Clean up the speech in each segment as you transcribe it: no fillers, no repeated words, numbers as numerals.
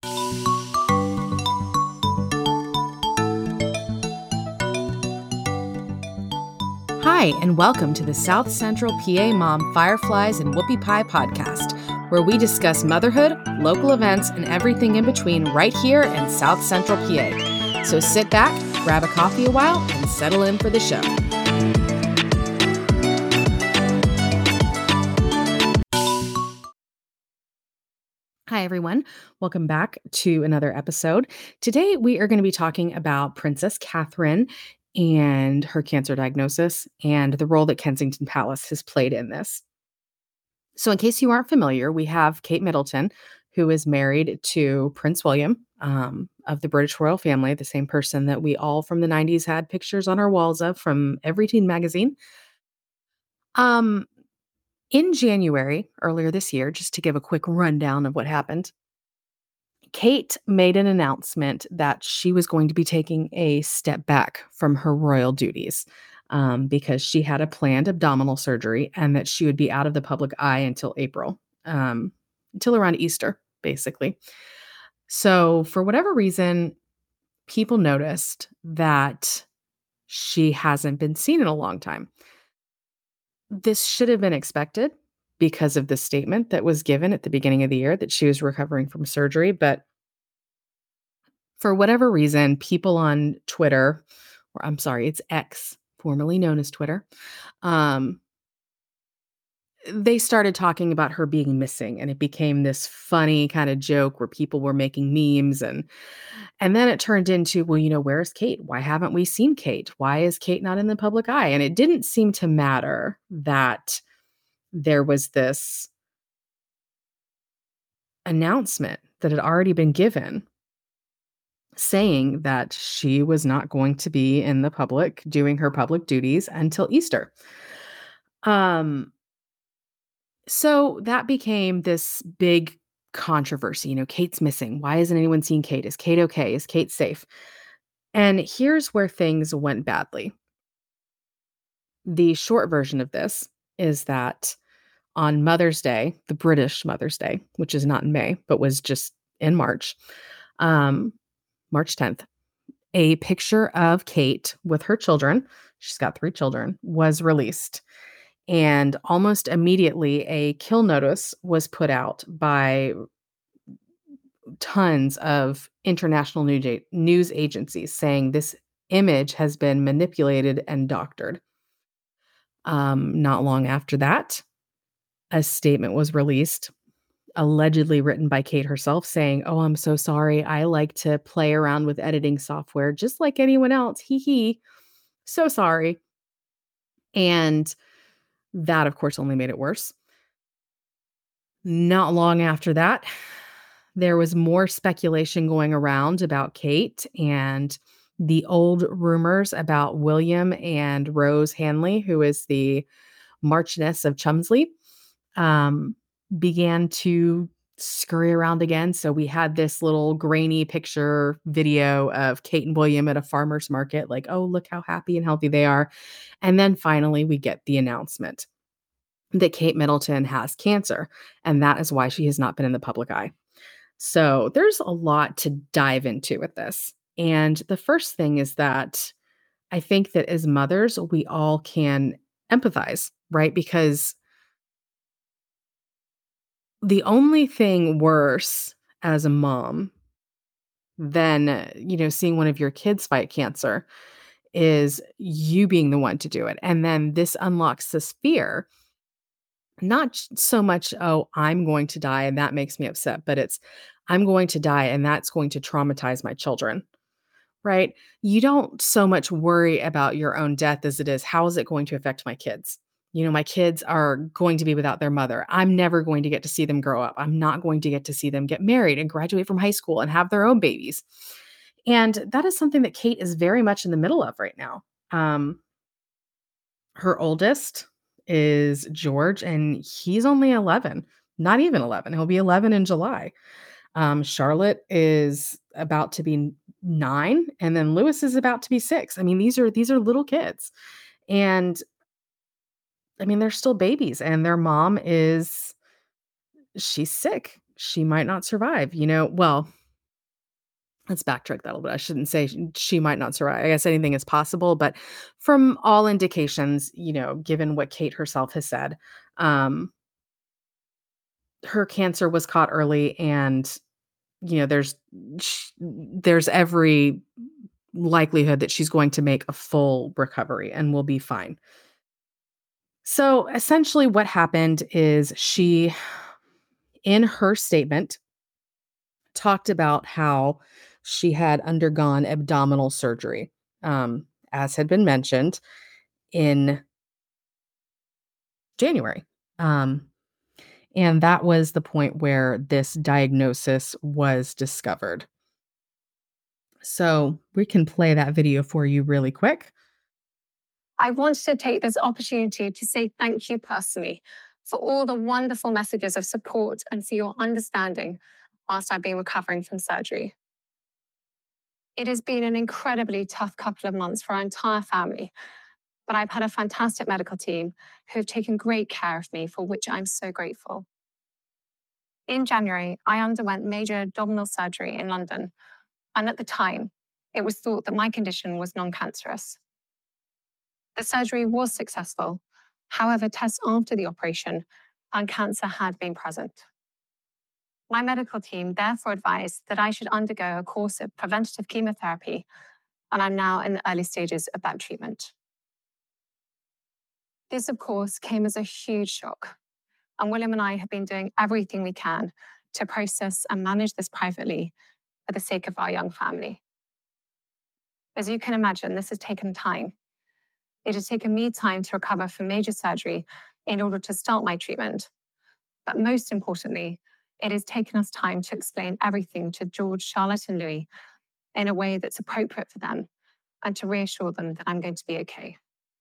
Hi, and welcome to the South Central PA Mom Fireflies and Whoopie Pie podcast, where we discuss motherhood, local events, and everything in between right here in South Central PA. So sit back, grab a coffee a while, and settle in for the show. Hi, everyone. Welcome back to another episode. Today, we are going to be talking about Princess Catherine and her cancer diagnosis and the role that Kensington Palace has played in this. So, in case you aren't familiar, we have Kate Middleton, who is married to Prince William of the British royal family, the same person that we all from the 90s had pictures on our walls of from every teen magazine. Um, in January, earlier this year, just to give a quick rundown of what happened, Kate made an announcement that she was going to be taking a step back from her royal duties because she had a planned abdominal surgery and that she would be out of the public eye until April, until around Easter, basically. So, for whatever reason, people noticed that she hasn't been seen in a long time. This should have been expected because of the statement that was given at the beginning of the year that she was recovering from surgery, but for whatever reason, people on Twitter, or I'm sorry, it's X, formerly known as Twitter, um, they started talking about her being missing, and it became this funny kind of joke where people were making memes, and then it turned into, well, where's Kate? Why haven't we seen Kate? Why is Kate not in the public eye? And it didn't seem to matter that there was this announcement that had already been given saying that she was not going to be in the public doing her public duties until Easter. Um, so that became this big controversy. Kate's missing. Why isn't anyone seeing Kate? Is Kate okay? Is Kate safe? And here's where things went badly. The short version of this is that on Mother's Day, the British Mother's Day, which is not in May, but was just in March, um, March 10th, a picture of Kate with her children, she's got 3 children, was released. And almost immediately, a kill notice was put out by tons of international news agencies saying this image has been manipulated and doctored. Not long after that, a statement was released, allegedly written by Kate herself, saying, "Oh, I'm so sorry. I like to play around with editing software just like anyone else. Hee hee. So sorry." And that, of course, only made it worse. Not long after that, there was more speculation going around about Kate and the old rumors about William and Rose Hanley, who is the Marchioness of Chelmsley, um, began to scurry around again. So we had this little grainy picture video of Kate and William at a farmer's market, like, oh, look how happy and healthy they are. And then finally, we get the announcement that Kate Middleton has cancer, and that is why she has not been in the public eye. So there's a lot to dive into with this. And the first thing is that I think that as mothers, we all can empathize, right? Because the only thing worse as a mom than, seeing one of your kids fight cancer is you being the one to do it. And then this unlocks this fear. Not so much, "Oh, I'm going to die and that makes me upset," but it's, "I'm going to die and that's going to traumatize my children," right? You don't so much worry about your own death as it is, "How is it going to affect my kids?" My kids are going to be without their mother. I'm never going to get to see them grow up. I'm not going to get to see them get married and graduate from high school and have their own babies. And that is something that Kate is very much in the middle of right now. Her oldest is George, and he's only 11, not even 11. He'll be 11 in July. Charlotte is about to be 9, and then Lewis is about to be 6. I mean, these are little kids. And I mean, they're still babies, and their mom she's sick. She might not survive, well, let's backtrack that a little bit. I shouldn't say she might not survive. I guess anything is possible, but from all indications, given what Kate herself has said, um, her cancer was caught early and, there's every likelihood that she's going to make a full recovery and will be fine. So, essentially what happened is she, in her statement, talked about how she had undergone abdominal surgery, as had been mentioned in January. Um, and that was the point where this diagnosis was discovered. So we can play that video for you really quick. I wanted to take this opportunity to say thank you personally for all the wonderful messages of support and for your understanding whilst I've been recovering from surgery. It has been an incredibly tough couple of months for our entire family, but I've had a fantastic medical team who have taken great care of me, for which I'm so grateful. In January, I underwent major abdominal surgery in London, and at the time, it was thought that my condition was non-cancerous. The surgery was successful. However, tests after the operation found cancer had been present. My medical team therefore advised that I should undergo a course of preventative chemotherapy, and I'm now in the early stages of that treatment. This, of course, came as a huge shock, and William and I have been doing everything we can to process and manage this privately for the sake of our young family. As you can imagine, this has taken time. It has taken me time to recover from major surgery in order to start my treatment. But most importantly, it has taken us time to explain everything to George, Charlotte, and Louis in a way that's appropriate for them and to reassure them that I'm going to be okay.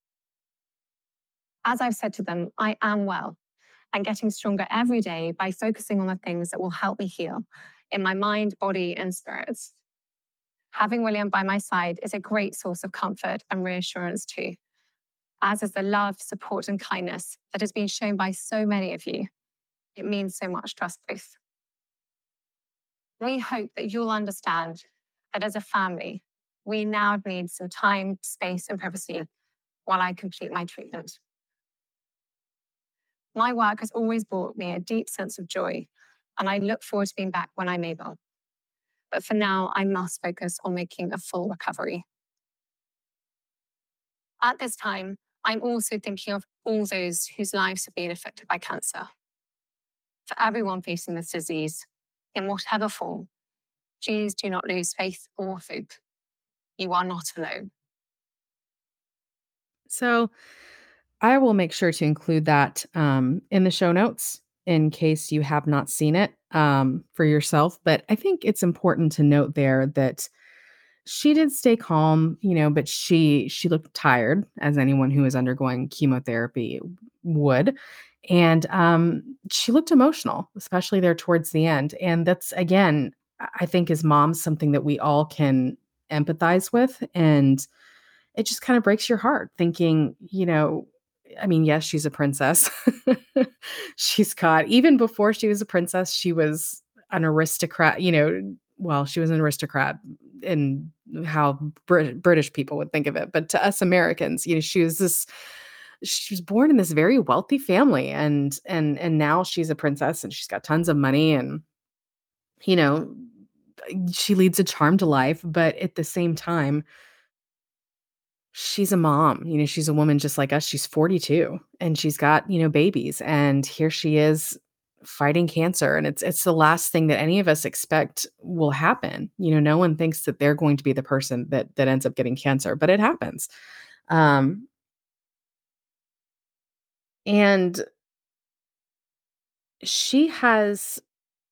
As I've said to them, I am well and getting stronger every day by focusing on the things that will help me heal in my mind, body, and spirits. Having William by my side is a great source of comfort and reassurance too, as is the love, support, and kindness that has been shown by so many of you. It means so much to us both. We hope that you'll understand that as a family, we now need some time, space, and privacy while I complete my treatment. My work has always brought me a deep sense of joy, and I look forward to being back when I'm able. But for now, I must focus on making a full recovery. At this time, I'm also thinking of all those whose lives have been affected by cancer. For everyone facing this disease, in whatever form, please do not lose faith or hope. You are not alone. So I will make sure to include that in the show notes in case you have not seen it for yourself. But I think it's important to note there that she did stay calm, but she looked tired, as anyone who is undergoing chemotherapy would. And she looked emotional, especially there towards the end. And that's, again, I think as moms, something that we all can empathize with. And it just kind of breaks your heart thinking, I mean, yes, she's a princess. She's caught even before she was a princess, she was an aristocrat, well, she was an aristocrat in how British people would think of it. But to us Americans, she was born in this very wealthy family and now she's a princess and she's got tons of money and you know, she leads a charmed life, but at the same time, she's a mom, she's a woman just like us. She's 42 and she's got, babies and here she is fighting cancer and it's the last thing that any of us expect will happen. No one thinks that they're going to be the person that ends up getting cancer, but it happens. Um and she has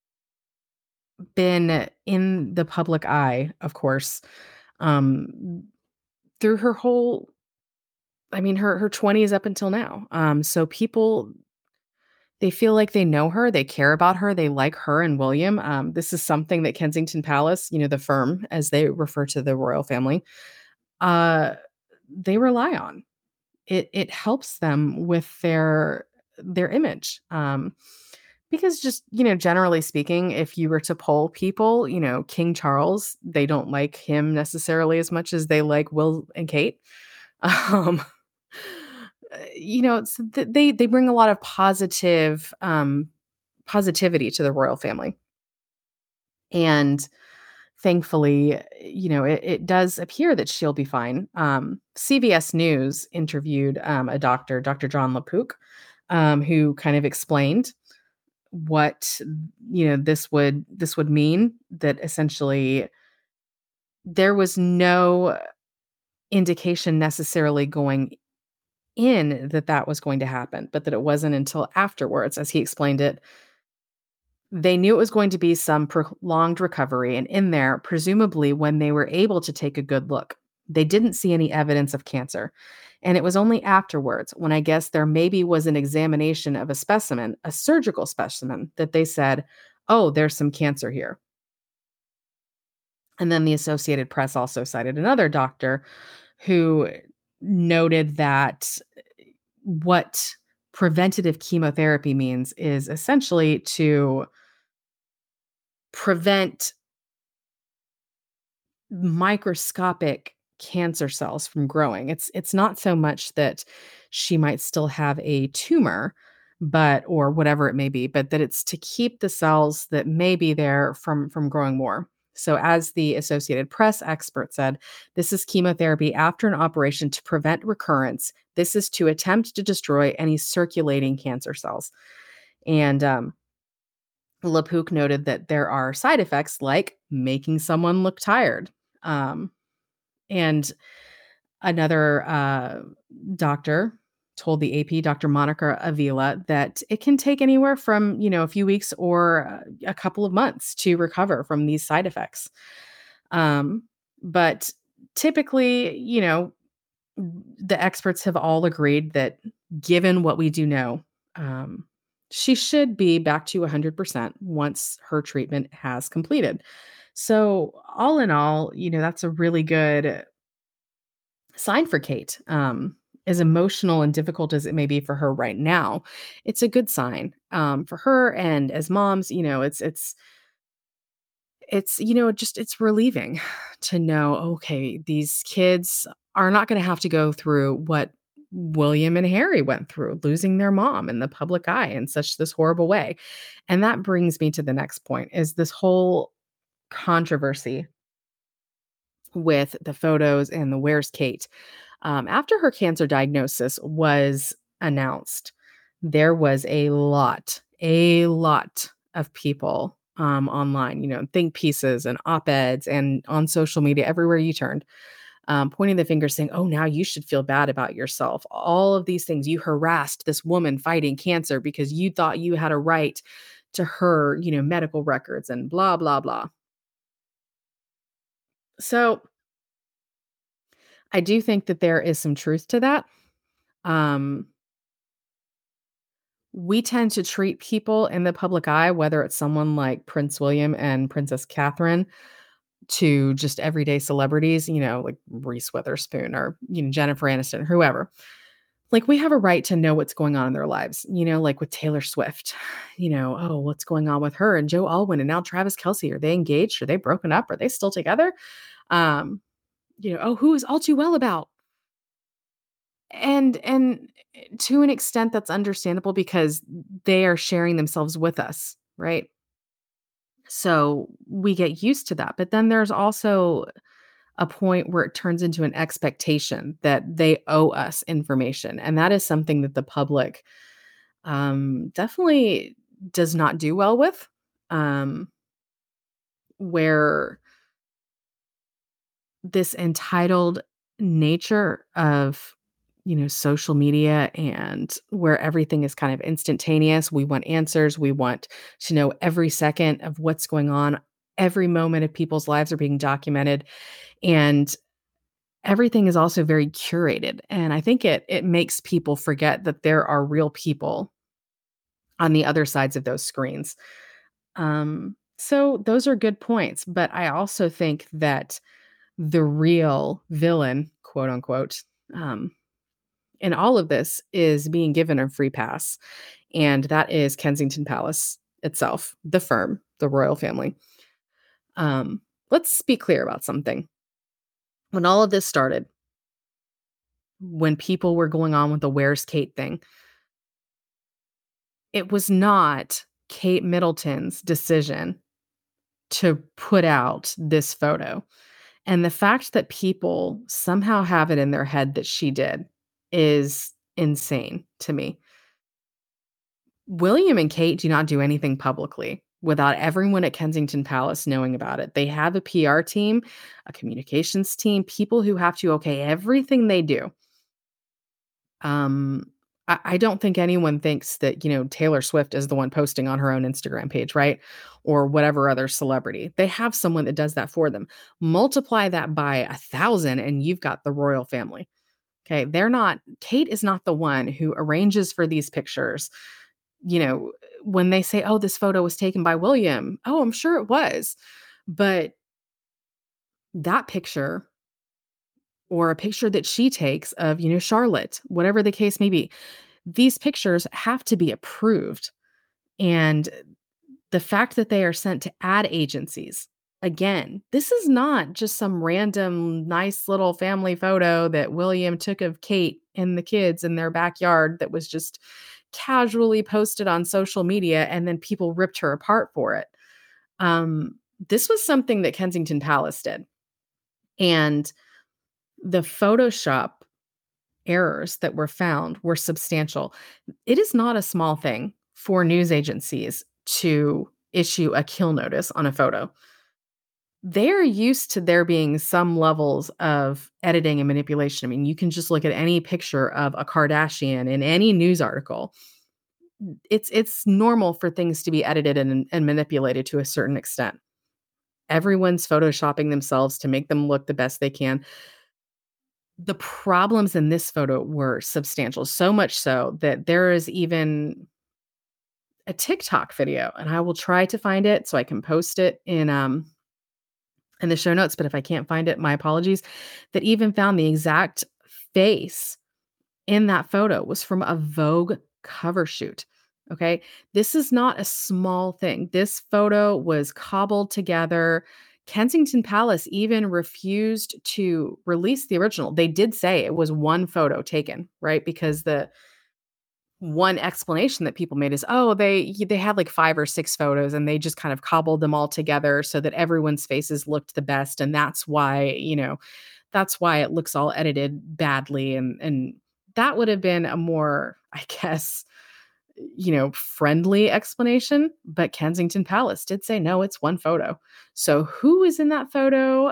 been in the public eye, of course, um through her whole I mean her 20s up until now. So people they feel like they know her, they care about her, they like her and William. This is something that Kensington Palace, the firm, as they refer to the royal family, uh, they rely on. It helps them with their image. Because just, generally speaking, if you were to poll people, King Charles, they don't like him necessarily as much as they like Will and Kate. Um, they bring a lot of positivity to the royal family. And thankfully, it does appear that she'll be fine. CBS News interviewed a doctor, Dr. John LaPook, who kind of explained what this would mean, that essentially there was no indication necessarily going in that that was going to happen, but that it wasn't until afterwards, as he explained it. They knew it was going to be some prolonged recovery, and in there, presumably when they were able to take a good look, they didn't see any evidence of cancer. And it was only afterwards, when I guess there maybe was an examination of a specimen, a surgical specimen, that they said, "Oh, there's some cancer here." And then the Associated Press also cited another doctor who noted that what preventative chemotherapy means is essentially to prevent microscopic cancer cells from growing. It's not so much that she might still have a tumor, but or whatever it may be, but that it's to keep the cells that may be there from growing more. So as the Associated Press expert said, this is chemotherapy after an operation to prevent recurrence. This is to attempt to destroy any circulating cancer cells. And Lapook noted that there are side effects like making someone look tired. Um, and another doctor told the AP, Dr. Monica Avila, that it can take anywhere from, a few weeks or a couple of months to recover from these side effects. Um, but typically, the experts have all agreed that given what we do know, um, she should be back to 100% once her treatment has completed. So, all in all, that's a really good sign for Kate. As emotional and difficult as it may be for her right now, it's a good sign for her. And as moms, it's relieving to know, okay, these kids are not going to have to go through what William and Harry went through, losing their mom in the public eye in such this horrible way. And that brings me to the next point, is this whole controversy with the photos and the "Where's Kate?" After her cancer diagnosis was announced, there was a lot of people online, think pieces and op-eds and on social media, everywhere you turned, pointing the finger saying, "Oh, now you should feel bad about yourself. All of these things. You harassed this woman fighting cancer because you thought you had a right to her, medical records and blah, blah, blah." So I do think that there is some truth to that. Um, we tend to treat people in the public eye, whether it's someone like Prince William and Princess Catherine, to just everyday celebrities, like Reese Witherspoon or, Jennifer Aniston, whoever. Like, we have a right to know what's going on in their lives, like with Taylor Swift, oh, what's going on with her and Joe Alwyn and now Travis Kelce? Are they engaged? Are they broken up? Are they still together? Um, oh, who is All Too Well about? And to an extent, that's understandable because they are sharing themselves with us, right? So we get used to that. But then there's also a point where it turns into an expectation that they owe us information. And that is something that the public definitely does not do well with, um, where this entitled nature of, social media, and where everything is kind of instantaneous. We want answers. We want to know every second of what's going on. Every moment of people's lives are being documented, and everything is also very curated. And I think it makes people forget that there are real people on the other sides of those screens. So those are good points, but I also think that the real villain, quote unquote, um, And all of this is being given a free pass, and that is Kensington Palace itself, the firm, the royal family. Um, let's be clear about something. When all of this started, when people were going on with the "Where's Kate" thing, it was not Kate Middleton's decision to put out this photo. And the fact that people somehow have it in their head that she did is insane to me. William and Kate do not do anything publicly without everyone at Kensington Palace knowing about it. They have a PR team, a communications team, people who have to okay everything they do. Um, I don't think anyone thinks that, Taylor Swift is the one posting on her own Instagram page, right? Or whatever other celebrity. They have someone that does that for them. Multiply that by 1,000 and you've got the royal family. Okay. Kate is not the one who arranges for these pictures. When they say, oh, this photo was taken by William. Oh, I'm sure it was. But that picture or a picture that she takes of, Charlotte, whatever the case may be, these pictures have to be approved. And the fact that they are sent to ad agencies, again, this is not just some random nice little family photo that William took of Kate and the kids in their backyard that was just casually posted on social media and then people ripped her apart for it. This was something that Kensington Palace did. And the Photoshop errors that were found were substantial. It is not a small thing for news agencies to issue a kill notice on a photo. They're used to there being some levels of editing and manipulation. I mean, you can just look at any picture of a Kardashian in any news article. It's normal for things to be edited and manipulated to a certain extent. Everyone's photoshopping themselves to make them look the best they can. The problems in this photo were substantial, so much so that there is even a TikTok video, and I will try to find it so I can post it in the show notes, but if I can't find it, my apologies, that even found the exact face in that photo was from a Vogue cover shoot. Okay. This is not a small thing. This photo was cobbled together. Kensington Palace even refused to release the original. They did say it was one photo taken, right? Because the one explanation that people made is, oh, they had like 5 or 6 photos and they just kind of cobbled them all together so that everyone's faces looked the best, and that's why it looks all edited badly, and that would have been a more, I guess, friendly explanation, but Kensington Palace did say, "No, it's one photo." So who is in that photo?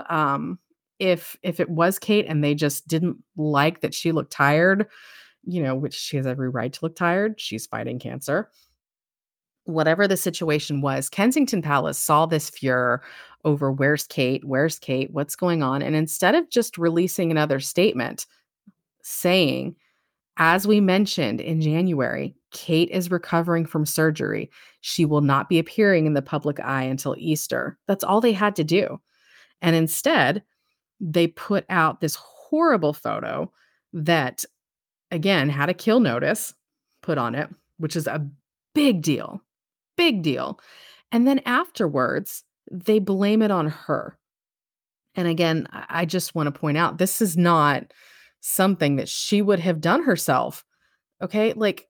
If it was Kate and they just didn't like that she looked tired, which she has every right to look tired. She's fighting cancer. Whatever the situation was, Kensington Palace saw this furor over where's Kate? Where's Kate? What's going on? And instead of just releasing another statement saying, as we mentioned in January, Kate is recovering from surgery. She will not be appearing in the public eye until Easter. That's all they had to do. And instead, they put out this horrible photo that again, had a kill notice put on it, which is a big deal, big deal. And then afterwards, they blame it on her. And again, I just want to point out this is not something that she would have done herself. Okay. Like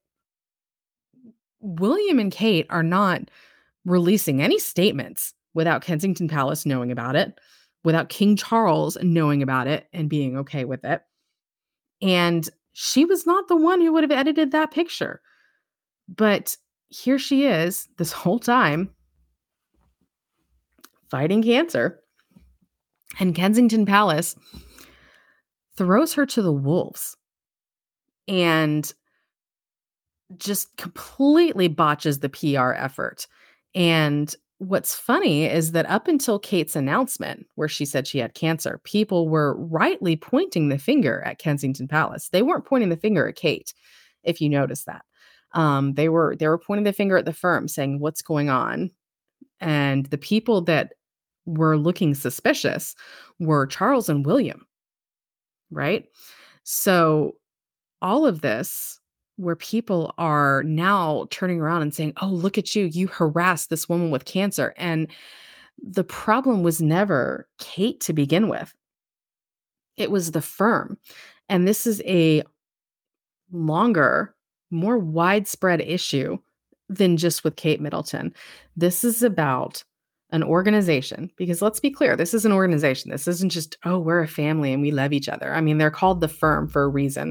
William and Kate are not releasing any statements without Kensington Palace knowing about it, without King Charles knowing about it and being okay with it. And she was not the one who would have edited that picture. But here she is this whole time fighting cancer. And Kensington Palace throws her to the wolves and just completely botches the PR effort. And what's funny is that up until Kate's announcement, where she said she had cancer, people were rightly pointing the finger at Kensington Palace. They weren't pointing the finger at Kate, if you notice that. They were pointing the finger at the firm, saying, "What's going on?" And the people that were looking suspicious were Charles and William, right? So all of this where people are now turning around and saying, "Oh, look at you. You harassed this woman with cancer." And the problem was never Kate to begin with. It was the firm. And this is a longer, more widespread issue than just with Kate Middleton. This is about an organization, because let's be clear, this is an organization. This isn't just, oh, we're a family and we love each other. I mean, they're called the firm for a reason.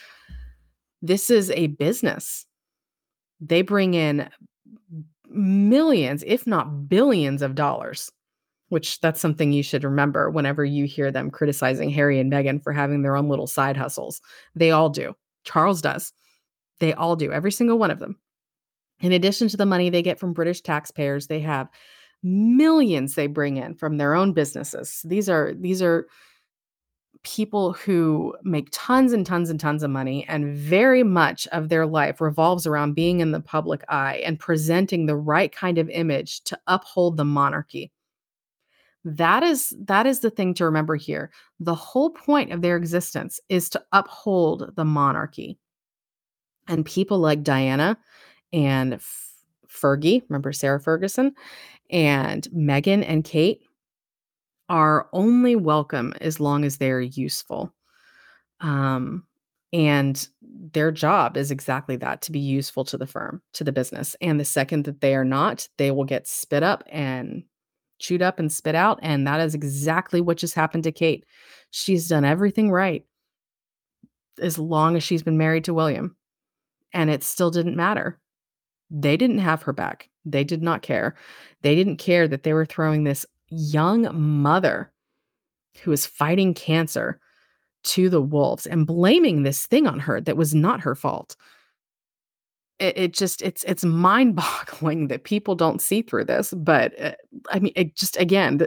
This is a business. They bring in millions, if not billions of dollars, which that's something you should remember whenever you hear them criticizing Harry and Meghan for having their own little side hustles. They all do. Charles does. They all do, every single one of them. In addition to the money they get from British taxpayers, they have millions they bring in from their own businesses. These are people who make tons and tons and tons of money, and very much of their life revolves around being in the public eye and presenting the right kind of image to uphold the monarchy. That is the thing to remember here. The whole point of their existence is to uphold the monarchy. And people like Diana and Fergie, remember Sarah Ferguson, and Meghan and Kate are only welcome as long as they're useful. Um, and their job is exactly that, to be useful to the firm, to the business. And the second that they are not, they will get spit up and chewed up and spit out. And that is exactly what just happened to Kate. She's done everything right as long as she's been married to William. And it still didn't matter. They didn't have her back. They did not care. They didn't care that they were throwing this young mother who was fighting cancer to the wolves and blaming this thing on her that was not her fault. It just it's mind-boggling that people don't see through this, but, I mean, it just again,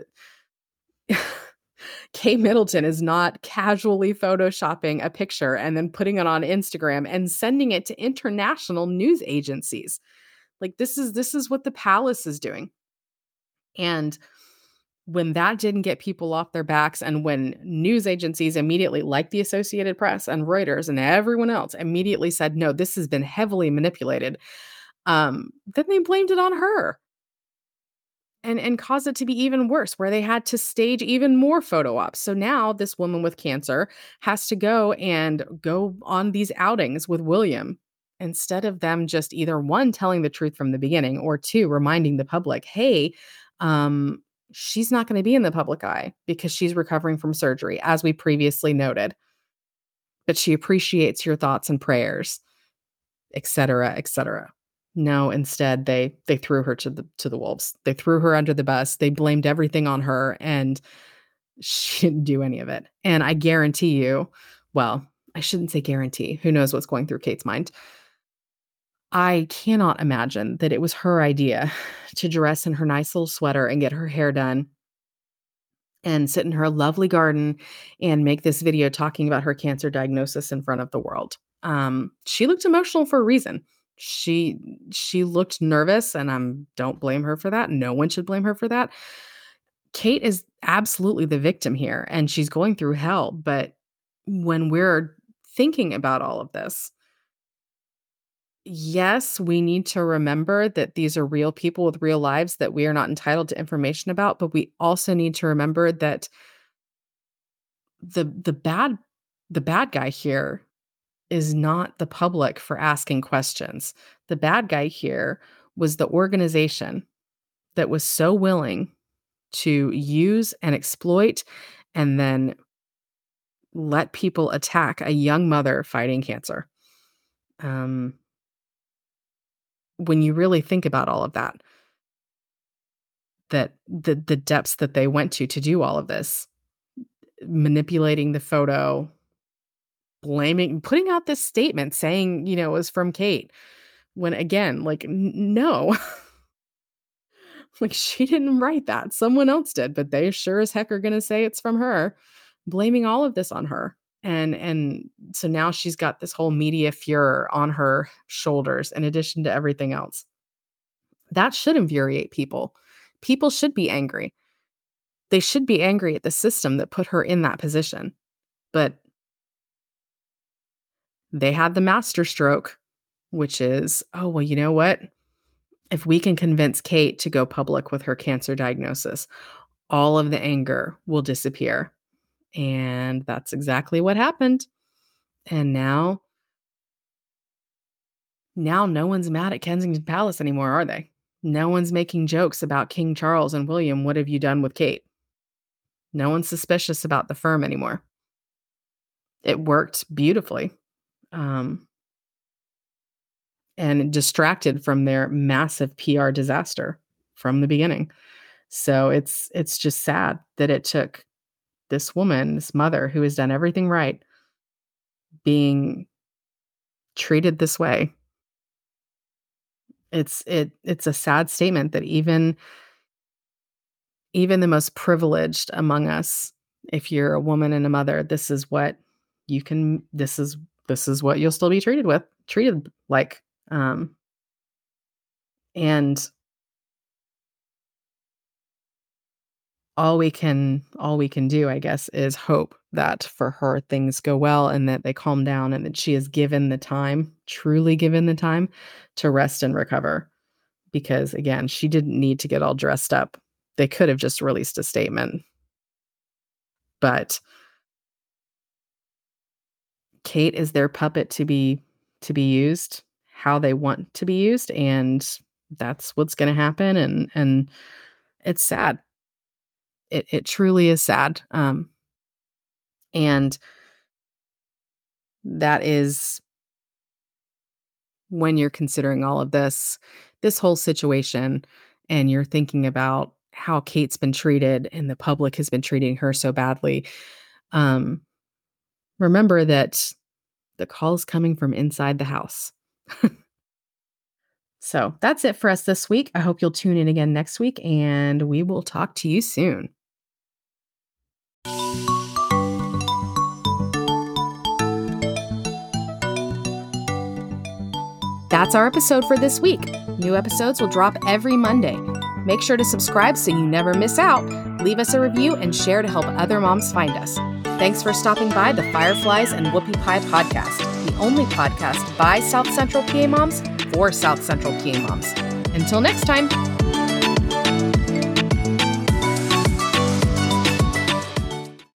Kate Middleton is not casually photoshopping a picture and then putting it on Instagram and sending it to international news agencies. Like, this is what the palace is doing. And when that didn't get people off their backs, and when news agencies immediately, like the Associated Press and Reuters and everyone else, immediately said, "No, this has been heavily manipulated," then they blamed it on her and caused it to be even worse, where they had to stage even more photo ops. So now this woman with cancer has to go on these outings with William, instead of them just either one, telling the truth from the beginning, or two, reminding the public, hey, um, she's not going to be in the public eye because she's recovering from surgery, as we previously noted. But she appreciates your thoughts and prayers, et cetera, et cetera. No, instead they threw her to the wolves. They threw her under the bus. They blamed everything on her, and she didn't do any of it. And I guarantee you, well, I shouldn't say guarantee. Who knows what's going through Kate's mind? I cannot imagine that it was her idea to dress in her nice little sweater and get her hair done and sit in her lovely garden and make this video talking about her cancer diagnosis in front of the world. She looked emotional for a reason. She looked nervous, and don't blame her for that. No one should blame her for that. Kate is absolutely the victim here, and she's going through hell. But when we're thinking about all of this, yes, we need to remember that these are real people with real lives that we are not entitled to information about, but we also need to remember that the bad guy here is not the public for asking questions. The bad guy here was the organization that was so willing to use and exploit and then let people attack a young mother fighting cancer. Um, when you really think about all of that, that the depths that they went to do all of this, manipulating the photo, blaming, putting out this statement saying, it was from Kate, when again, like, no, like, she didn't write that. Someone else did, but they sure as heck are going to say it's from her, blaming all of this on her. And so now she's got this whole media furor on her shoulders, in addition to everything else. That should infuriate people. People should be angry. They should be angry at the system that put her in that position. But they had the master stroke, which is, oh, well, you know what? If we can convince Kate to go public with her cancer diagnosis, all of the anger will disappear. And that's exactly what happened. And now no one's mad at Kensington Palace anymore, are they? No one's making jokes about King Charles and William. What have you done with Kate? No one's suspicious about the firm anymore. It worked beautifully. And distracted from their massive PR disaster from the beginning. So it's just sad that it took this woman, this mother who has done everything right, being treated this way. It's a sad statement that even the most privileged among us, if you're a woman and a mother, this is what you'll still be treated like. And all we can do, I guess, is hope that for her things go well and that they calm down and that she is given the time, truly given the time to rest and recover. Because again, she didn't need to get all dressed up. They could have just released a statement. But Kate is their puppet to be used how they want to be used, and that's what's going to happen. And it's sad. It truly is sad. And that is when you're considering all of this whole situation, and you're thinking about how Kate's been treated and the public has been treating her so badly. Remember that the call is coming from inside the house. So that's it for us this week. I hope you'll tune in again next week, and we will talk to you soon. That's our episode for this week. New episodes will drop every Monday. Make sure to subscribe so you never miss out. Leave us a review and share to help other moms find us. Thanks for stopping by the Fireflies and Whoopie Pie podcast, the only podcast by South Central PA moms for South Central PA moms. Until next time.